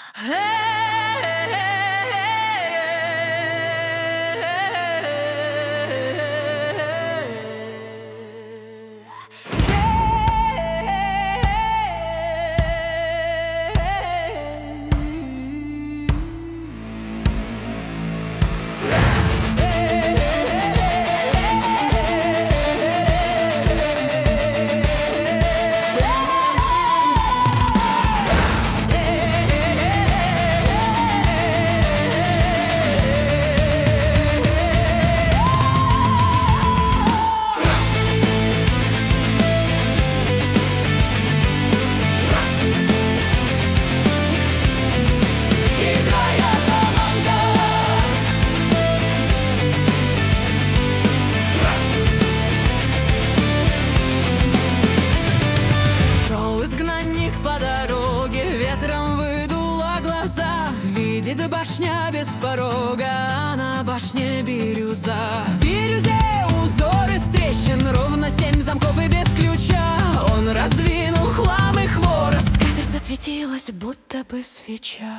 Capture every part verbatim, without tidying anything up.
Видит башня без порога, а на башне бирюза. В бирюзе узор из трещин, ровно семь замков и без ключа. Он раздвинул хлам и хворост, скатерть засветилась, будто бы свеча.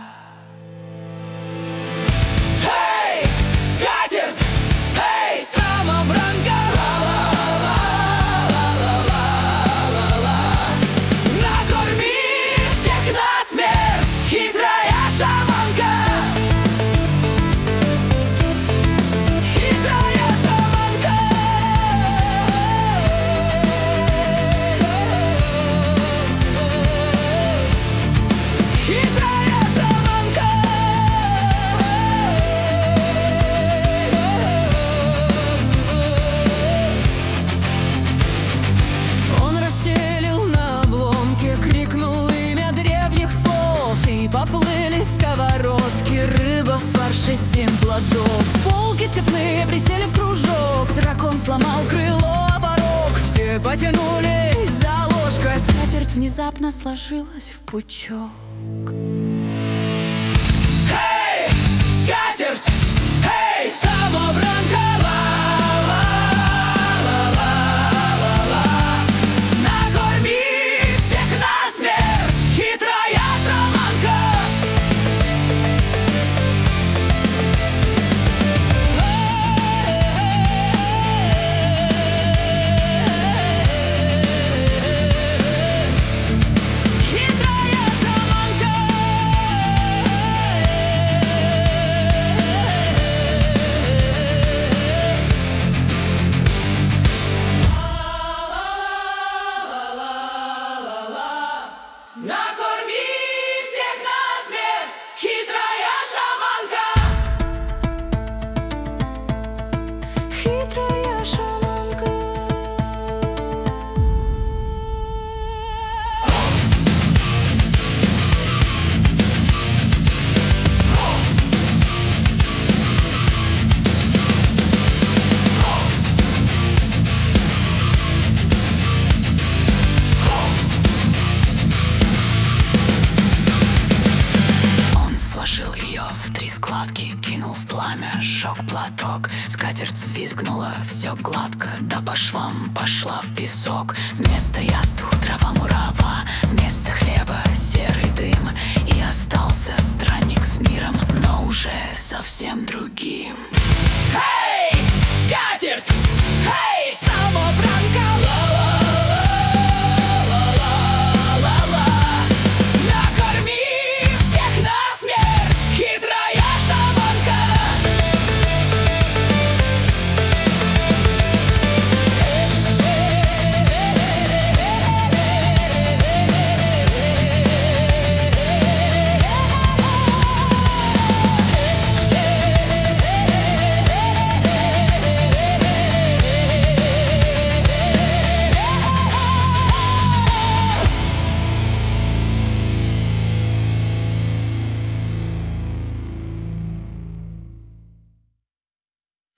Эй, скатерть! Эй, самобранка! Поплыли сковородки, рыба, фарш и семь плодов. Волки степные присели в кружок, дракон сломал крыло о порог. Все потянулись за ложкой, скатерть внезапно сложилась в пучок. Эй, скатерть! Эй, самобранка! Накорми всех насмерть, хитрая шаманка! Хитрая шаманка. Кинул в пламя, сжег платок. Скатерть взвизгнула, все гладко, да по швам пошла в песок. Вместо яств трава мурава, вместо хлеба серый дым. И остался странник с миром, но уже совсем другим.